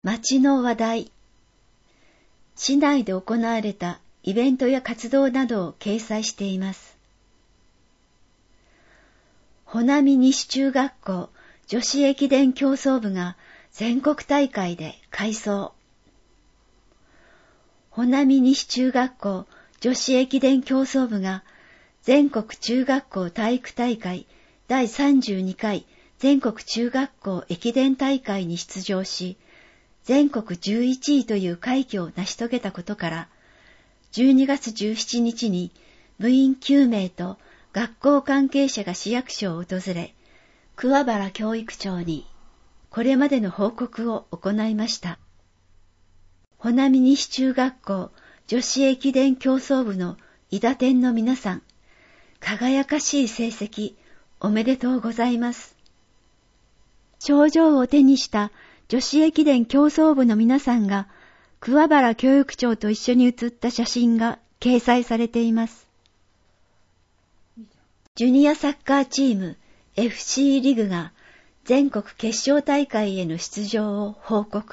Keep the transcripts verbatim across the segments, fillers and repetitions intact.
町の話題。市内で行われたイベントや活動などを掲載しています。穂波西中学校女子駅伝競走部が全国大会で快走。穂波西中学校女子駅伝競走部が全国中学校体育大会だいさんじゅうにかい全国中学校駅伝大会に出場し、全国じゅういちいという快挙を成し遂げたことから、じゅうにがつじゅうしちにちに部員きゅうめいと学校関係者が市役所を訪れ、桑原教育長にこれまでの報告を行いました。穂波西中学校女子駅伝競走部の伊田店の皆さん、輝かしい成績おめでとうございます。賞状を手にした女子駅伝競走部の皆さんが桑原教育長と一緒に写った写真が掲載されています。ジュニアサッカーチーム エフシー リグが全国決勝大会への出場を報告。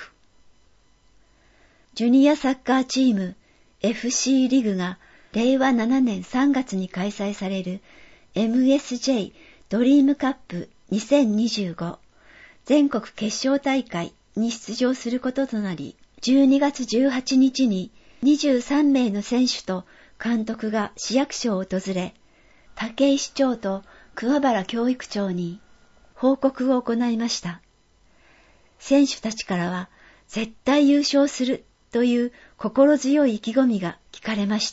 ジュニアサッカーチーム エフシー リグがれいわななねんさんがつに開催される エムエスジェイ ドリームカップにせんにじゅうご全国決勝大会に出場することとなり、じゅうにがつじゅうはちにちににじゅうさんめいの選手と監督が市役所を訪れ、武井市長と桑原教育長に報告を行いました。選手たちからは絶対優勝するという心強い意気込みが聞かれました。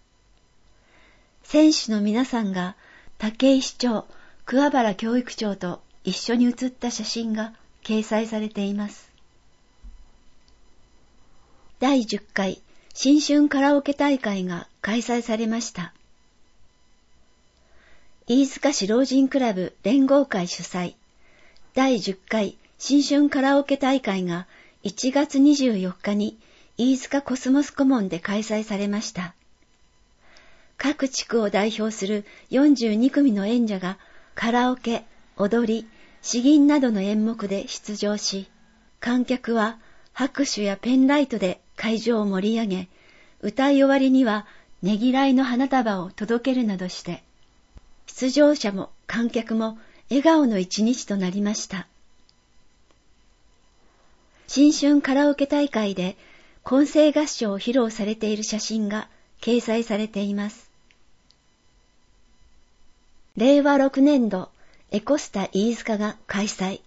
選手の皆さんが武井市長、桑原教育長と一緒に写った写真が掲載されています。だいじゅっかい新春カラオケ大会が開催されました。飯塚市老人クラブ連合会主催、だいじゅっかい新春カラオケ大会がいちがつにじゅうよっかに飯塚コスモスコモンで開催されました。各地区を代表するよんじゅうにくみの演者がカラオケ、踊り、詩吟などの演目で出場し、観客は拍手やペンライトで会場を盛り上げ、歌い終わりにはねぎらいの花束を届けるなどして、出場者も観客も笑顔の一日となりました。新春カラオケ大会で混声合唱を披露されている写真が掲載されています。れいわろくねんどエコスタ飯塚が開催。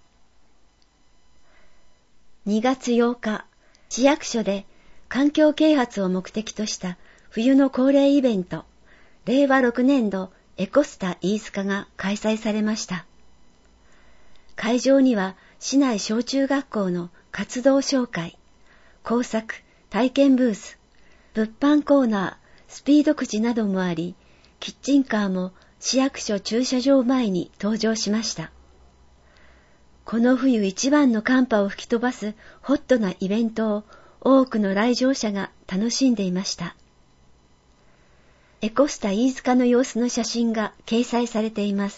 にがつようか、市役所で環境啓発を目的とした冬の恒例イベント、れいわろくねんどエコスタ飯塚が開催されました。会場には市内小中学校の活動紹介、工作、体験ブース、物販コーナー、スピードくじなどもあり、キッチンカーも市役所駐車場前に登場しました。この冬一番の寒波を吹き飛ばすホットなイベントを多くの来場者が楽しんでいました。エコスタ飯塚の様子の写真が掲載されています。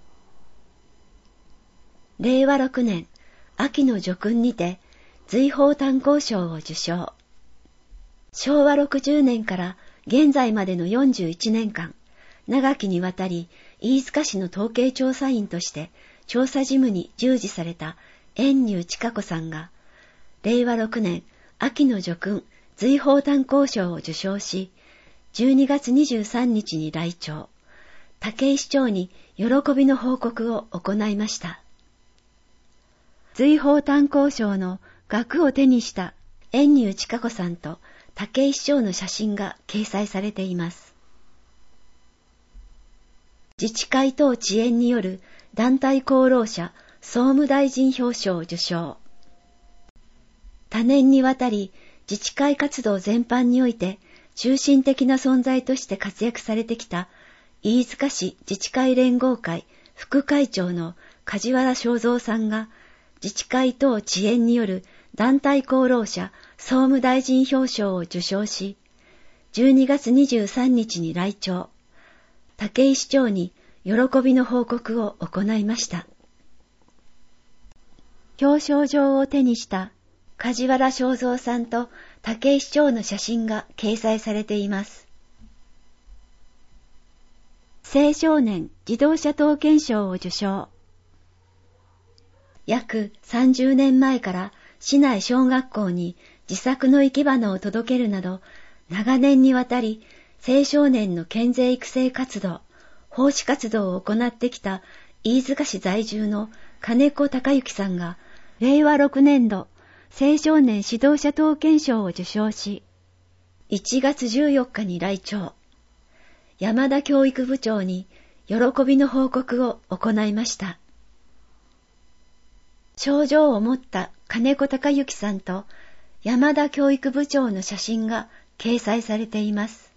れいわろくねん秋の叙勲にて瑞宝炭鉱賞を受賞。しょうわろくじゅうねんから現在までのよんじゅういちねんかん、長きにわたり飯塚市の統計調査員として調査事務に従事された遠入千佳子さんが、れいわろくねん秋の叙勲瑞宝炭鉱賞を受賞し、じゅうにがつにじゅうさんにちに来庁、武井市長に喜びの報告を行いました。瑞宝炭鉱賞の額を手にした遠入千佳子さんと武井市長の写真が掲載されています。自治会等遅延による団体功労者総務大臣表彰を受賞。多年にわたり自治会活動全般において中心的な存在として活躍されてきた飯塚市自治会連合会副会長の梶原正三さんが自治会等遅延による団体功労者総務大臣表彰を受賞し、じゅうにがつにじゅうさんにちに来庁、武井市長に喜びの報告を行いました。表彰状を手にした梶原正蔵さんと武井市長の写真が掲載されています。青少年自動車刀剣賞を受賞。約さんじゅうねんまえから市内小学校に自作の生け花を届けるなど、長年にわたり青少年の健全育成活動、奉仕活動を行ってきた飯塚市在住の金子隆之さんが、れいわろくねんど青少年指導者刀剣賞を受賞し、いちがつじゅうよっかに来庁。山田教育部長に喜びの報告を行いました。賞状を持った金子隆之さんと山田教育部長の写真が掲載されています。